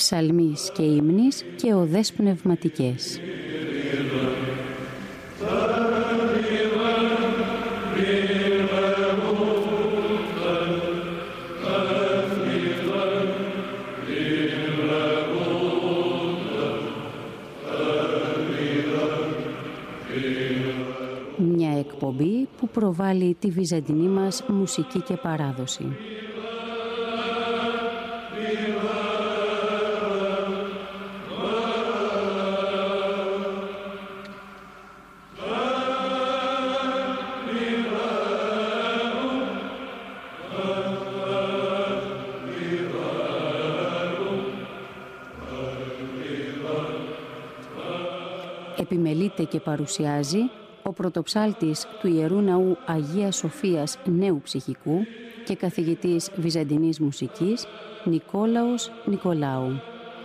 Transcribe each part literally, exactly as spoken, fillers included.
ψαλμής και ύμνης και οδές πνευματικές. Μια εκπομπή που προβάλλει τη βυζαντινή μας μουσική και παράδοση. Επιμελείται και παρουσιάζει ο πρωτοψάλτης του Ιερού Ναού Αγίας Σοφίας Νέου Ψυχικού και καθηγητής βυζαντινής μουσικής Νικόλαος Νικολάου.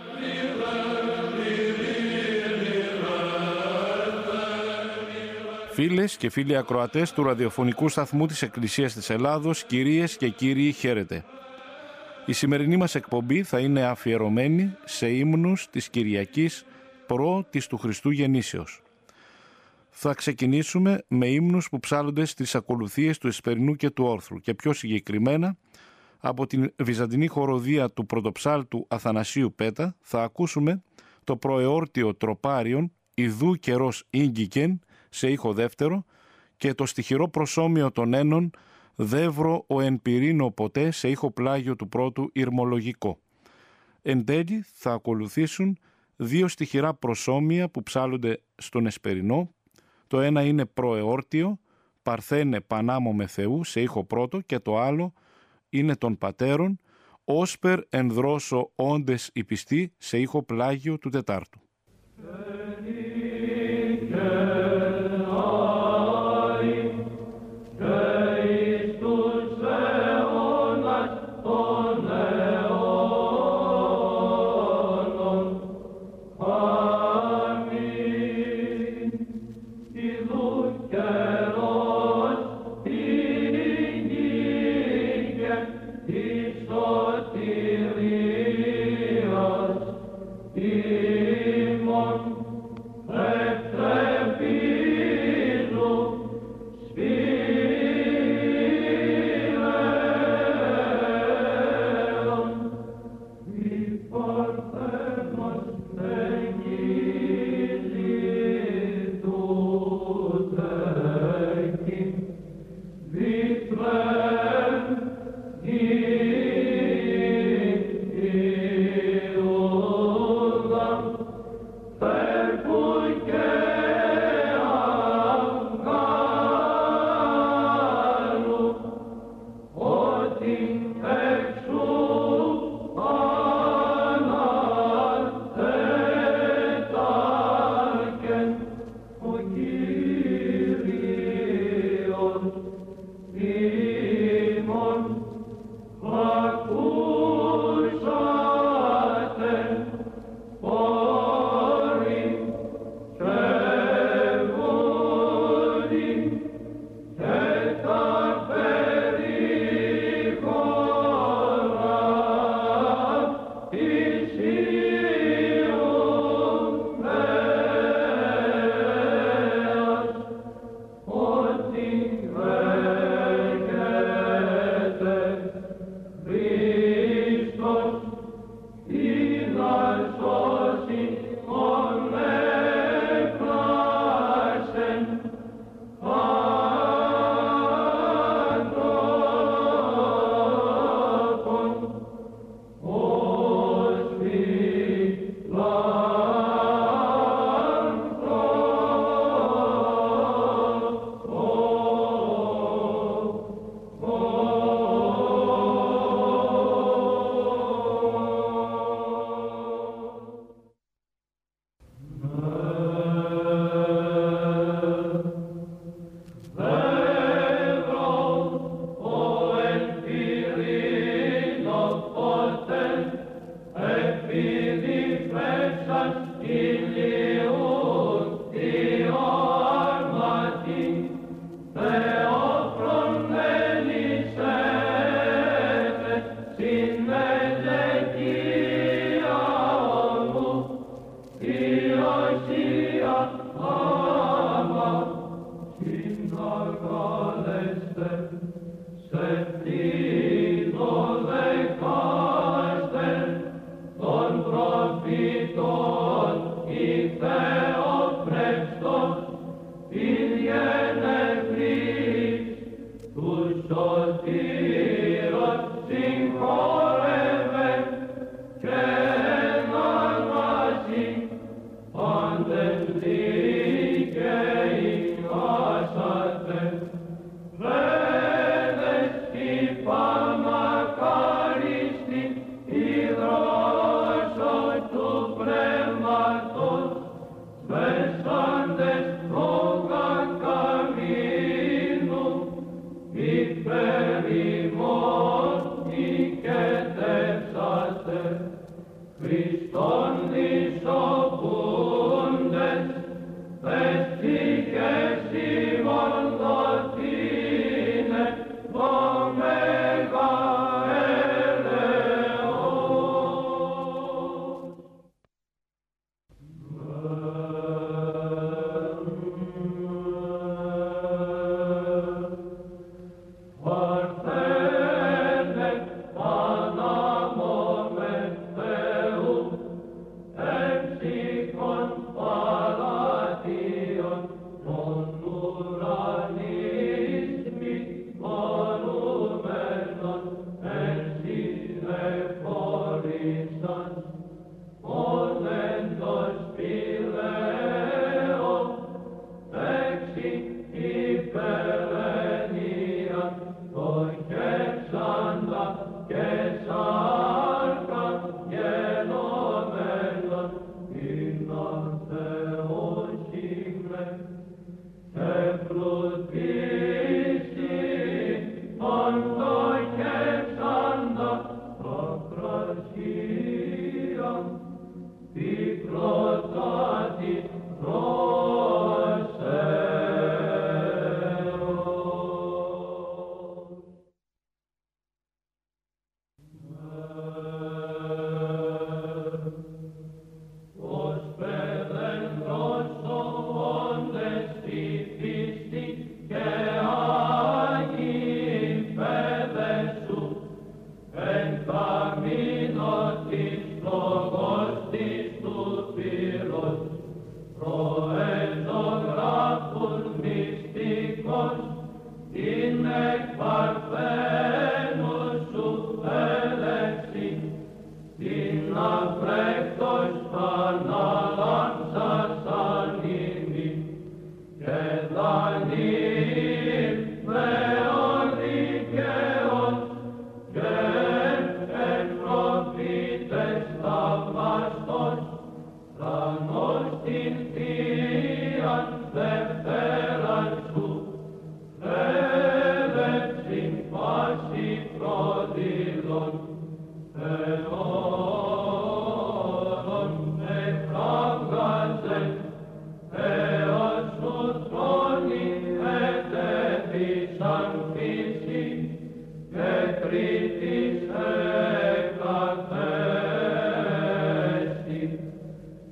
Φίλες και φίλοι ακροατές του ραδιοφωνικού σταθμού της Εκκλησίας της Ελλάδος, κυρίες και κύριοι, χαίρετε. Η σημερινή μας εκπομπή θα είναι αφιερωμένη σε ύμνους της Κυριακής προ της του Χριστού Γεννήσεως. Θα ξεκινήσουμε με ύμνους που ψάλλονται στις ακολουθίες του Εσπερινού και του Όρθρου και πιο συγκεκριμένα από την βυζαντινή χοροδία του πρωτοψάλτου Αθανασίου Πέτα θα ακούσουμε το προεόρτιο τροπάριον «Ιδού καιρός ήγγικεν» σε ήχο δεύτερο και το στιχηρό προσώμιο των ένων «Δεύρο ο εν πυρήνο ποτέ» σε ήχο πλάγιο του πρώτου ηρμολογικό. Εν τέλει θα ακολουθήσουν δύο στιχηρά προσώμια που ψάλλονται στον Εσπερινό. Το ένα είναι προεόρτιο, «Παρθένε Πανάμω με Θεού» σε ήχο πρώτο και το άλλο είναι των πατέρων, «Όσπερ εν δρόσο όντες η πιστή» σε ήχο πλάγιο του τετάρτου. Thank you.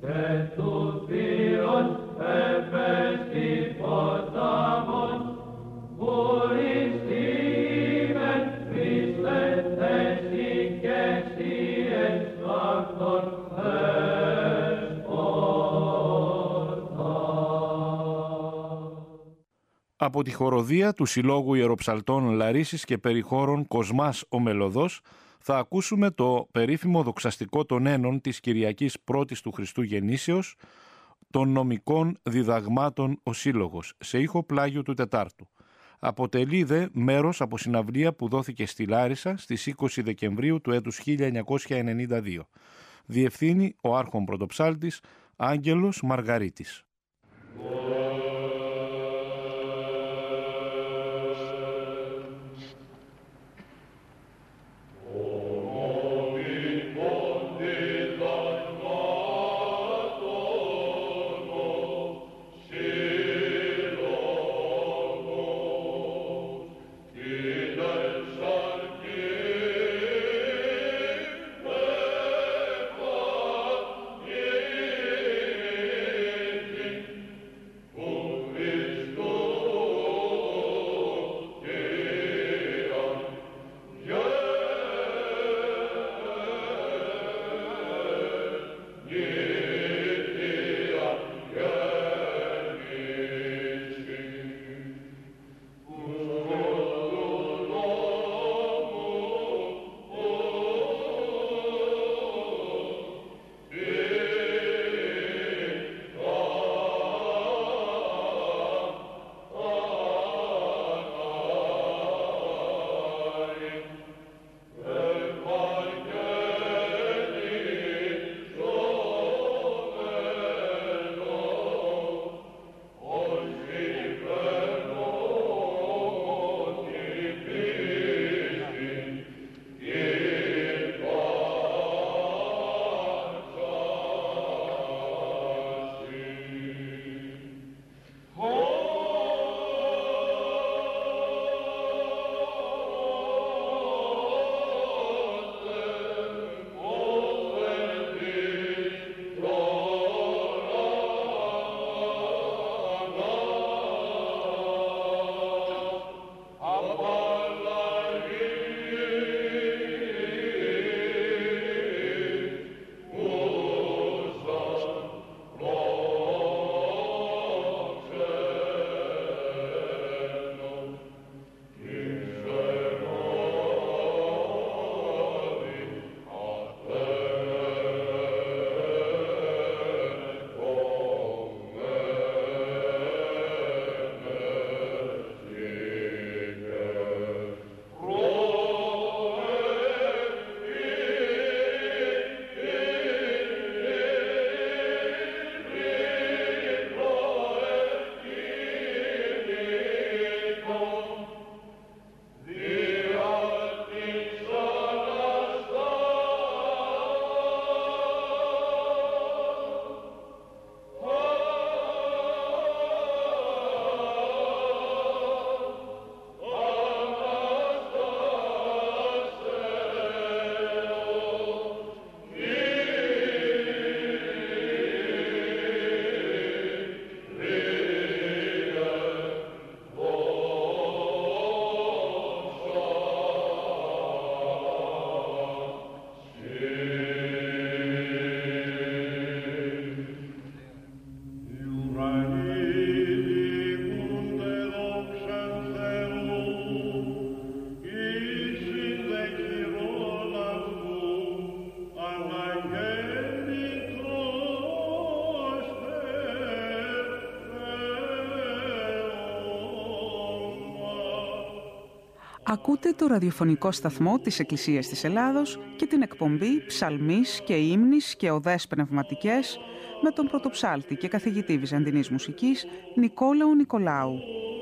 Από τη χοροδία του Συλλόγου Ιεροψαλτών Λαρίσης και Περιχώρων Κοσμάς ο Μελωδός θα ακούσουμε το περίφημο δοξαστικό των Ένων της Κυριακής Πρώτης του Χριστού Γεννήσεως, των νομικών διδαγμάτων ο Σύλλογος, σε ήχο Πλάγιου του Τετάρτου. Αποτελεί δε μέρος από συναυλία που δόθηκε στη Λάρισα στις είκοσι Δεκεμβρίου του έτους χίλια εννιακόσια ενενήντα δύο. Διευθύνει ο άρχον πρωτοψάλτης Άγγελος Μαργαρίτης. Ακούτε το ραδιοφωνικό σταθμό της Εκκλησίας της Ελλάδος και την εκπομπή «Ψαλμής και ύμνης και οδές πνευματικές» με τον πρωτοψάλτη και καθηγητή βυζαντινής μουσικής Νικόλαο Νικολάου.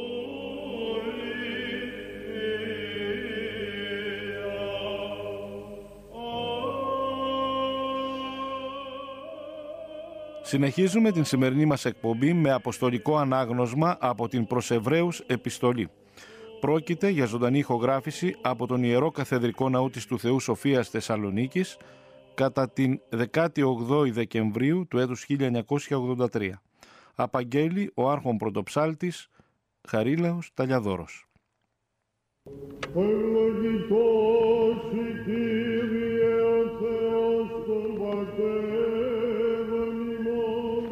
Συνεχίζουμε την σημερινή μας εκπομπή με αποστολικό ανάγνωσμα από την προς Εβραίους επιστολή. Πρόκειται για ζωντανή ηχογράφηση από τον Ιερό Καθεδρικό Ναού της του Θεού Σοφίας Θεσσαλονίκης, κατά την δεκάτη όγδοη Δεκεμβρίου του έτους χίλια εννιακόσια ογδόντα τρία. Απαγγέλει ο άρχον πρωτοψάλτης Χαρίλαος Ταλιαδόρος. Ευλογητός η Κύριε ο Θεός των πατέρων ημών,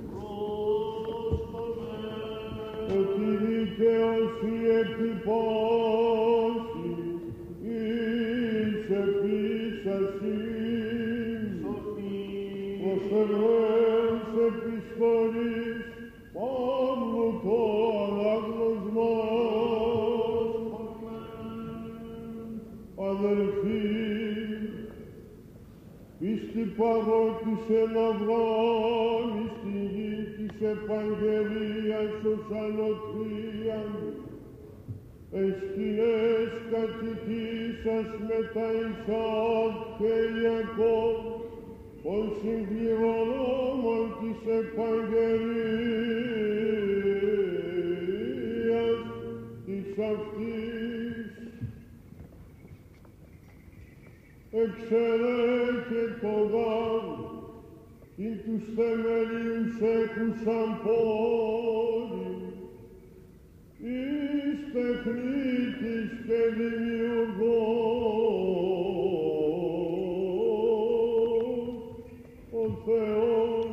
ότι δικαίωση επί πάση εις επίσασιν, προς Εβραίους επιστολής Παύλου το ανάγνωσμα. Αδελφοί, πίστη παρόντις εν Αβραάμ εις την γη της Επαγγελίας ως ανωτρίαν, εν σκηνές κατοικήσας με τα Ισαάκ και Ιακώβ, των συμπληρονόμων της Επαγγελίας της αυτής. Εξαιρέ και το γάμ, ειν τους θεμελίους έχουσαν πόλη, εις τεχνίτης και δημιουργός, ο Θεός,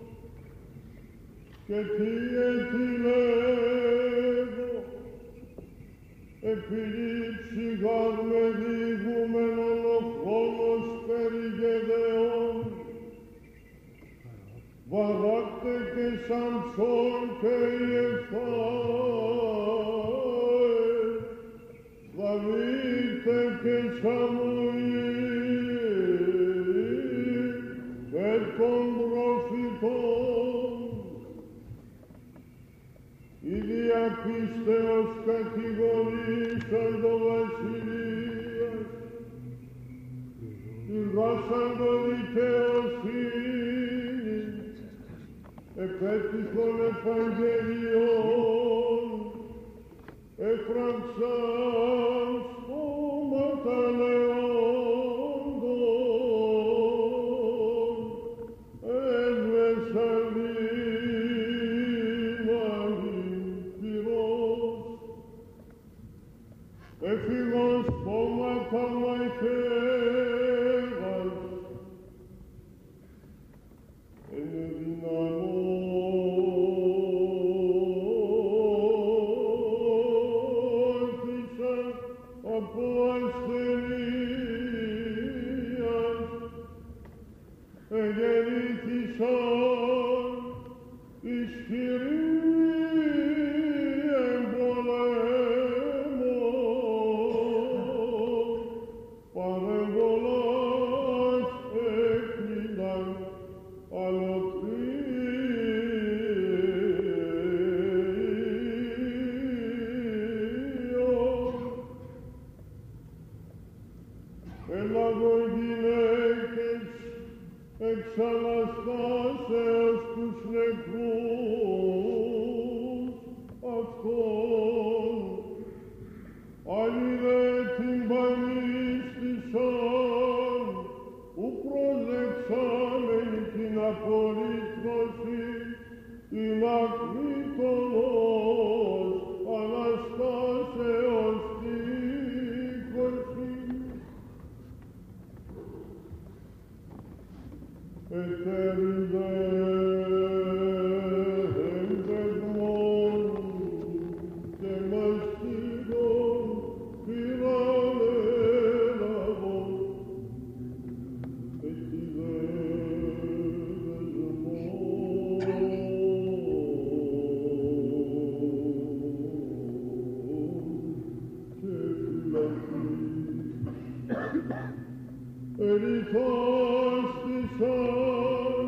και τι ετυλεύω, επιλήψη γάρ με διηγούμενον ο χρόνος περί Γεδεών, Βαράκτε και Σαμψόν και Ιεφθάε, Δαβίτε και Σαμουήλ, περ των προφητών, η διαπίστεως κατηγορήσαν το βασιλείας, ηγάσαν το δικαιοσύνη, επέτυχον Ευαγγελιών, έφραξαν στόματα λεόντων, έσβεσαν δύναμη πυρός, έφυγαν στόματα μαχαίρας, ενεδυναμώθησαν από ασθενείας, εγεννήθησαν ισχυροί εν πολέμο, παρεμβολάς έκλειναν αλωτρίων. Έλαβον γυναίκες εξ Αναστάσεως τους νεκρούς αυτών, άλλοι δε την πανίστησαν, που προσεξάμενοι την απολύτρωση, την ακρίτωνος Αναστάσεως τύχωση. Ετέροι δε εμπεγμών και μαστίγων πήραν έλαβον, εκεί δε δεσμών και φυλακή. Ερυθάστησαν,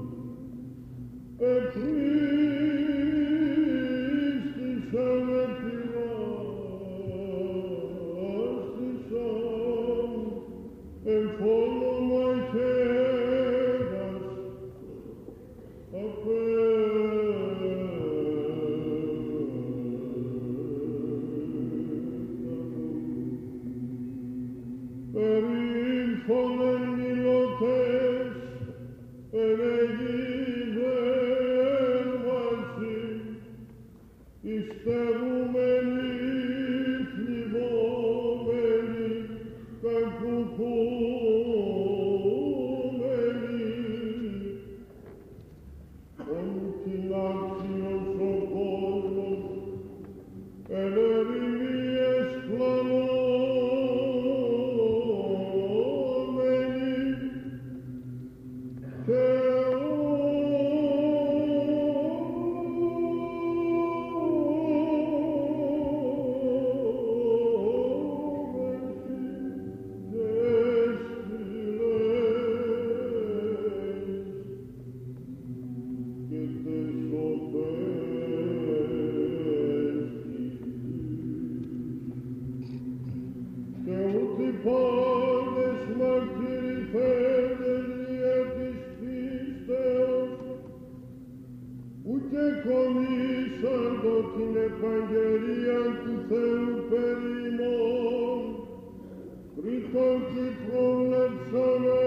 επρίστησαν, επειράστησαν, εν φόνο μαχαίρας απέθανον. Περίλθον εν μιλωτές την Ευαγγελία του Θεού περί ημών, Χριστόν και προλέψαμε.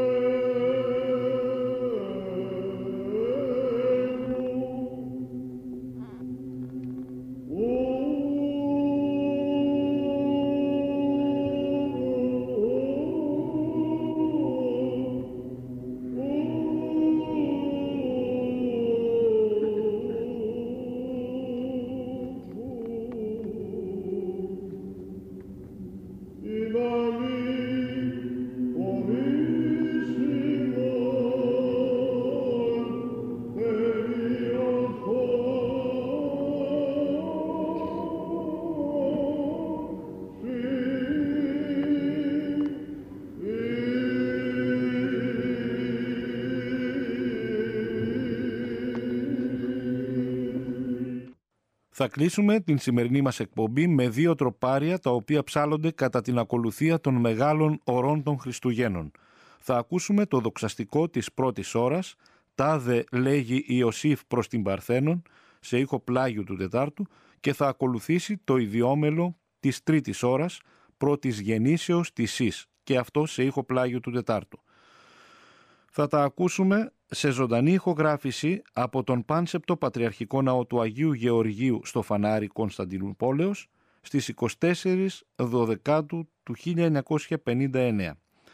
Θα κλείσουμε την σημερινή μας εκπομπή με δύο τροπάρια τα οποία ψάλλονται κατά την ακολουθία των μεγάλων ωρών των Χριστουγέννων. Θα ακούσουμε το δοξαστικό της πρώτης ώρας, «Τάδε λέγει Ιωσήφ προς την Παρθένον», σε ήχο πλάγιου του Τετάρτου, και θα ακολουθήσει το ιδιόμελο της τρίτης ώρας, «Πρώτης γεννήσεως της Ις», και αυτό σε ήχο πλάγιου του Τετάρτου. Θα τα ακούσουμε σε ζωντανή ηχογράφηση από τον πάνσεπτο Πατριαρχικό Ναό του Αγίου Γεωργίου στο Φανάρι Κωνσταντινούπολεως στις εικοστή τέταρτη Δωδεκάτου του χίλια εννιακόσια πενήντα εννέα.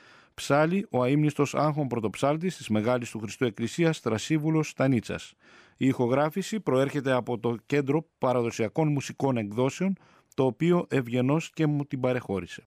Ψάλλει ο αείμνηστος άγχων πρωτοψάλτης της Μεγάλης του Χριστού Εκκλησίας Στρασίβουλος Στανίτσας. Η ηχογράφηση προέρχεται από το Κέντρο Παραδοσιακών Μουσικών Εκδόσεων, το οποίο ευγενώς και μου την παρεχώρησε.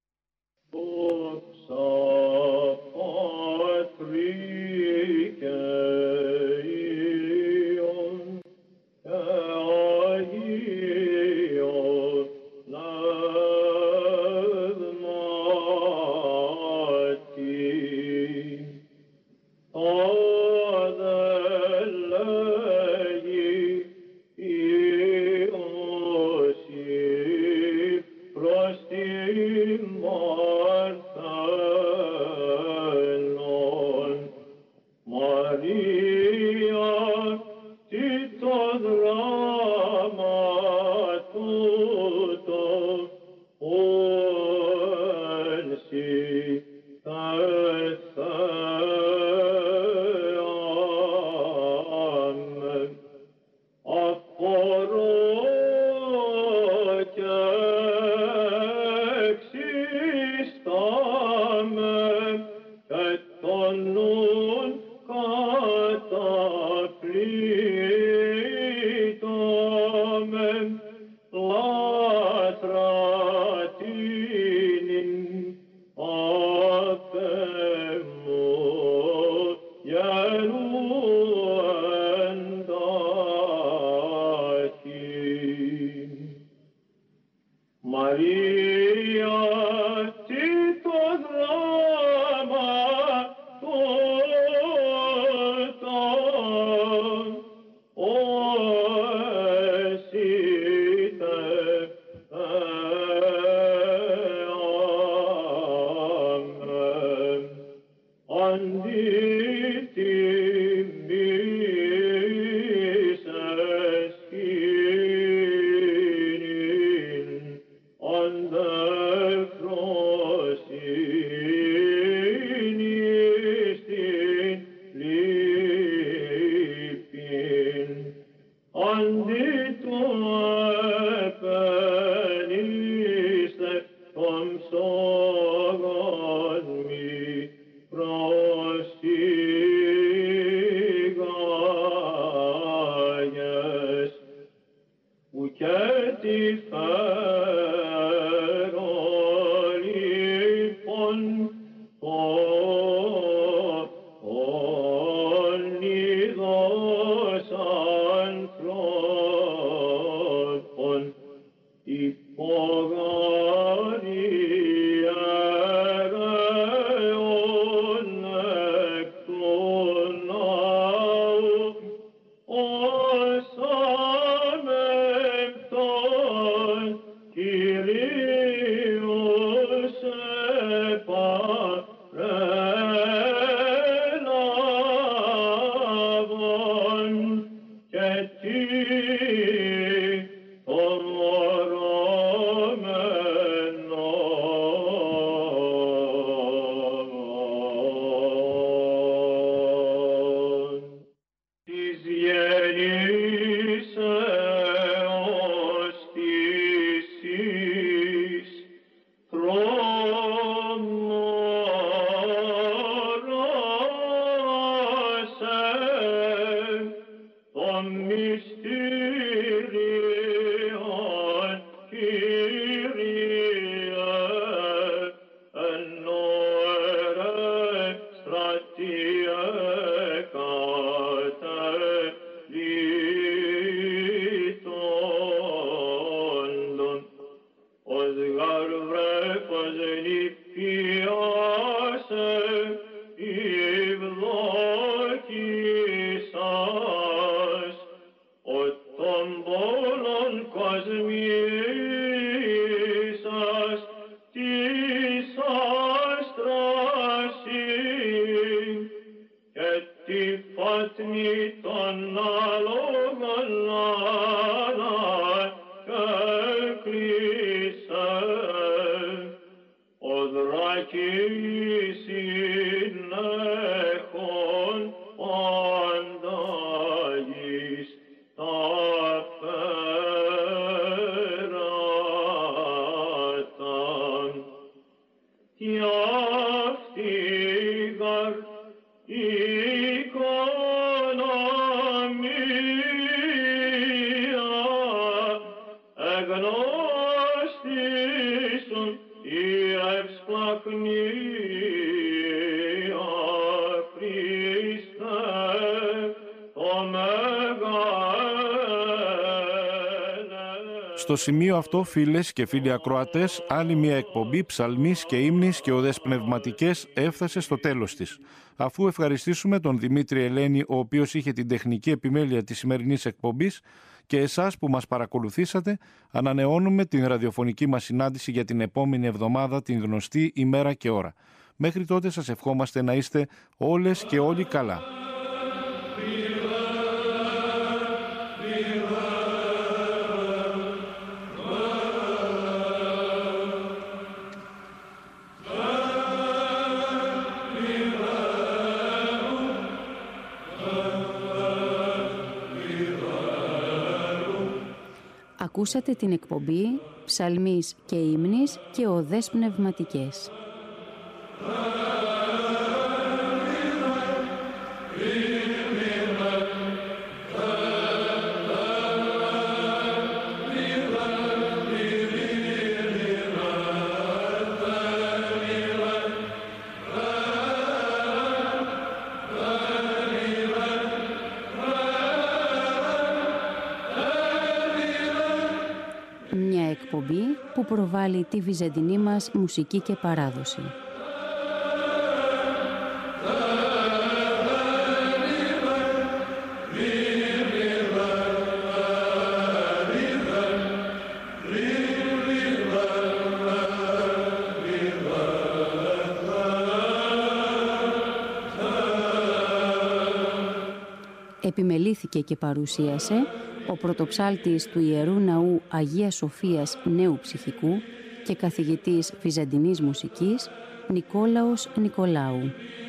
Oh, και τι ορωμένον της γεννήσεως της εις προνόρασε των μυστηρίων, Κύριε, εν ώρε στρατιέ κατελείττοντων, ως γαρ βρέφος νηπιάσε ευδοκίσας, ο των πόλων κοσμήσας της άστρασιν και τη φάτνη των άλογων ανακέκλεισε, ο δράκης συνέχων πάντα εις τα πέρατα. Κι αυτή γαρ οικονομία εγνώστησον η ευσπλαχνία Χριστέ το μεγάλε. Στο σημείο αυτό, φίλες και φίλοι ακροατές, άλλη μια εκπομπή ψαλμής και ύμνης και οδές πνευματικές έφτασε στο τέλος της. Αφού ευχαριστήσουμε τον Δημήτρη Ελένη, ο οποίος είχε την τεχνική επιμέλεια της σημερινής εκπομπής, και εσάς που μας παρακολουθήσατε, ανανεώνουμε την ραδιοφωνική μας συνάντηση για την επόμενη εβδομάδα, την γνωστή ημέρα και ώρα. Μέχρι τότε σας ευχόμαστε να είστε όλες και όλοι καλά. Ακούσατε την εκπομπή «Ψαλμής και ύμνης και οδές πνευματικές». Εκπομπή που προβάλλει τη βυζαντινή μας μουσική και παράδοση. Επιμελήθηκε και παρουσίασε ο πρωτοψάλτης του Ιερού Ναού Αγίας Σοφίας Νέου Ψυχικού και καθηγητής βυζαντινής μουσικής Νικόλαος Νικολάου.